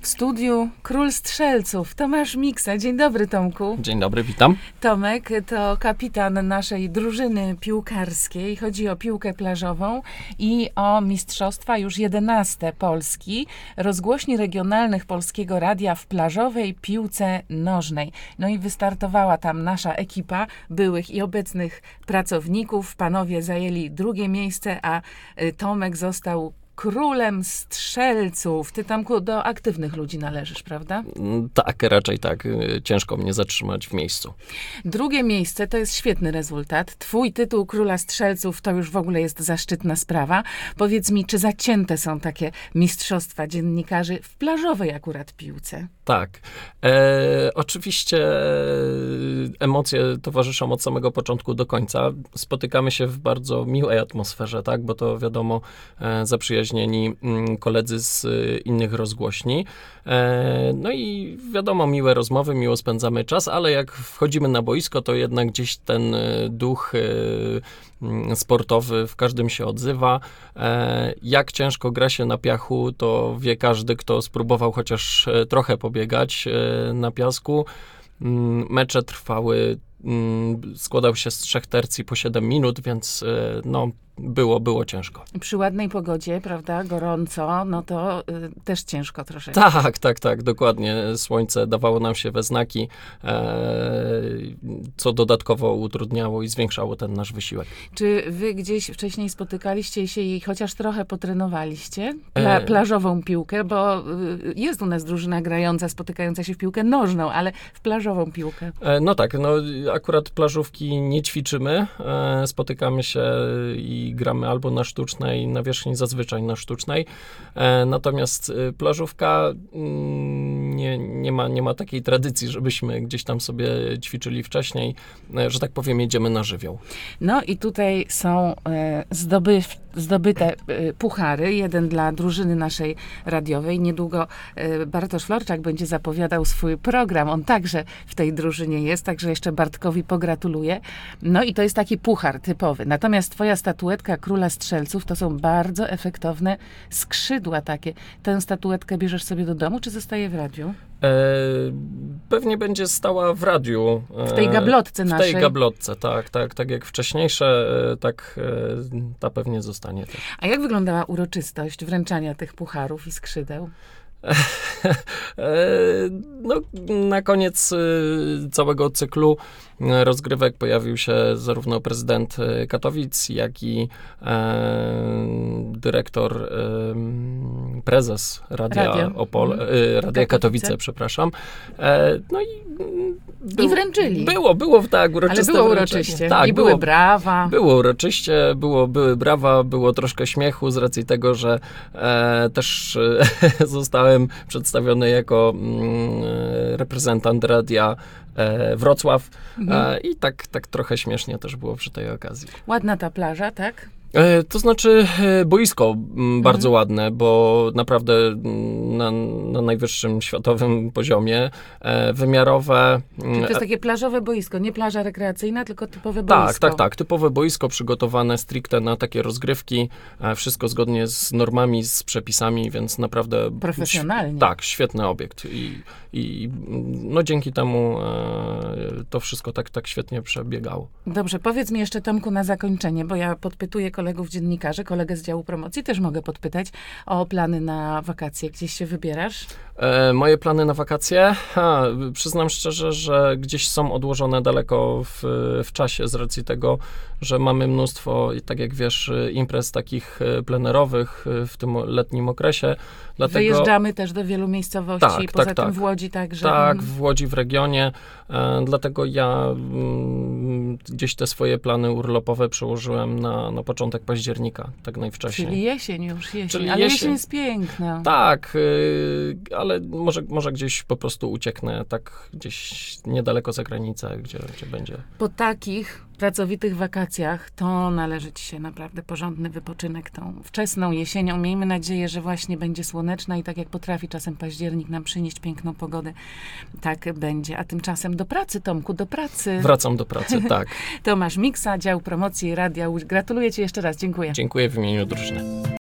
W studiu król strzelców, Tomasz Miksa. Dzień dobry, Tomku. Dzień dobry, witam. Tomek to kapitan naszej drużyny piłkarskiej. Chodzi o piłkę plażową i o mistrzostwa już 11 Polski, rozgłośni regionalnych Polskiego Radia w plażowej piłce nożnej. No i wystartowała tam nasza ekipa byłych i obecnych pracowników. Panowie zajęli drugie miejsce, a Tomek został królem strzelców. Ty, Tomku, do aktywnych ludzi należysz, prawda? Tak, raczej tak. Ciężko mnie zatrzymać w miejscu. Drugie miejsce to jest świetny rezultat. Twój tytuł króla strzelców to już w ogóle jest zaszczytna sprawa. Powiedz mi, czy zacięte są takie mistrzostwa dziennikarzy w plażowej akurat piłce? Tak. Oczywiście emocje towarzyszą od samego początku do końca. Spotykamy się w bardzo miłej atmosferze, tak? Bo to wiadomo, zaprzyjaźnieni koledzy z innych rozgłośni. No i wiadomo, miłe rozmowy, miło spędzamy czas, ale jak wchodzimy na boisko, to jednak gdzieś ten duch sportowy w każdym się odzywa. Jak ciężko gra się na piachu, to wie każdy, kto spróbował chociaż trochę pobiegać na piasku. Mecze trwały, składał się z 3 tercji po 7 minut, więc no, było ciężko. Przy ładnej pogodzie, prawda, gorąco, no to też ciężko troszeczkę. Tak, dokładnie. Słońce dawało nam się we znaki, co dodatkowo utrudniało i zwiększało ten nasz wysiłek. Czy wy gdzieś wcześniej spotykaliście się i chociaż trochę potrenowaliście plażową piłkę, bo jest u nas drużyna grająca, spotykająca się w piłkę nożną, ale w plażową piłkę. No tak, no akurat plażówki nie ćwiczymy, spotykamy się i gramy albo na sztucznej nawierzchni, zazwyczaj na sztucznej. Natomiast plażówka nie ma takiej tradycji, żebyśmy gdzieś tam sobie ćwiczyli wcześniej, że tak powiem, jedziemy na żywioł. No i tutaj są zdobyte puchary. Jeden dla drużyny naszej radiowej. Niedługo Bartosz Florczak będzie zapowiadał swój program. On także w tej drużynie jest, także jeszcze Bartkowi pogratuluję. No i to jest taki puchar typowy. Natomiast twoja statuetka króla strzelców to są bardzo efektowne skrzydła takie. Tę statuetkę bierzesz sobie do domu, czy zostaje w radiu? Pewnie będzie stała w radiu. W tej gablotce naszej. W tej gablotce, tak jak wcześniejsze, tak ta pewnie zostanie też. A jak wyglądała uroczystość wręczania tych pucharów i skrzydeł? No, na koniec całego cyklu rozgrywek pojawił się zarówno prezydent Katowic, jak i dyrektor, prezes Radia Katowice, przepraszam. No i wręczyli. Było tak, uroczyste. Ale było uroczyście. Tak, i były brawa. Było uroczyście, były brawa, było troszkę śmiechu z racji tego, że też zostałem przedstawiony jako reprezentant Radia Wrocław i tak trochę śmiesznie też było przy tej okazji. Ładna ta plaża, tak? To znaczy boisko bardzo ładne, bo naprawdę na najwyższym światowym poziomie, wymiarowe. Czyli to jest takie plażowe boisko, nie plaża rekreacyjna, tylko typowe boisko. Tak. Typowe boisko przygotowane stricte na takie rozgrywki. Wszystko zgodnie z normami, z przepisami, więc naprawdę... Profesjonalnie. Tak, świetny obiekt. I no dzięki temu to wszystko tak świetnie przebiegało. Dobrze, powiedz mi jeszcze, Tomku, na zakończenie, bo ja podpytuję kolegów dziennikarzy, kolegę z działu promocji, też mogę podpytać o plany na wakacje. Gdzieś się wybierasz? Moje plany na wakacje? Przyznam szczerze, że gdzieś są odłożone daleko w czasie z racji tego, że mamy mnóstwo, tak jak wiesz, imprez takich plenerowych w tym letnim okresie. Dlatego... Wyjeżdżamy też do wielu miejscowości, poza tym w Łodzi także. Tak, w Łodzi, w regionie. Dlatego ja gdzieś te swoje plany urlopowe przełożyłem na początek października, tak najwcześniej. Czyli jesień już, ale jesień jest piękna. Tak, ale może gdzieś po prostu ucieknę, tak gdzieś niedaleko za granicę, gdzie będzie. Po takich pracowitych wakacjach to należy ci się naprawdę porządny wypoczynek tą wczesną jesienią. Miejmy nadzieję, że właśnie będzie słoneczna i tak jak potrafi czasem październik nam przynieść piękną pogodę, tak będzie. A tymczasem do pracy, Tomku, do pracy. Wracam do pracy, tak. Tomasz Miksa, dział promocji Radia Łódź. Gratuluję ci jeszcze raz, dziękuję. Dziękuję w imieniu drużyny.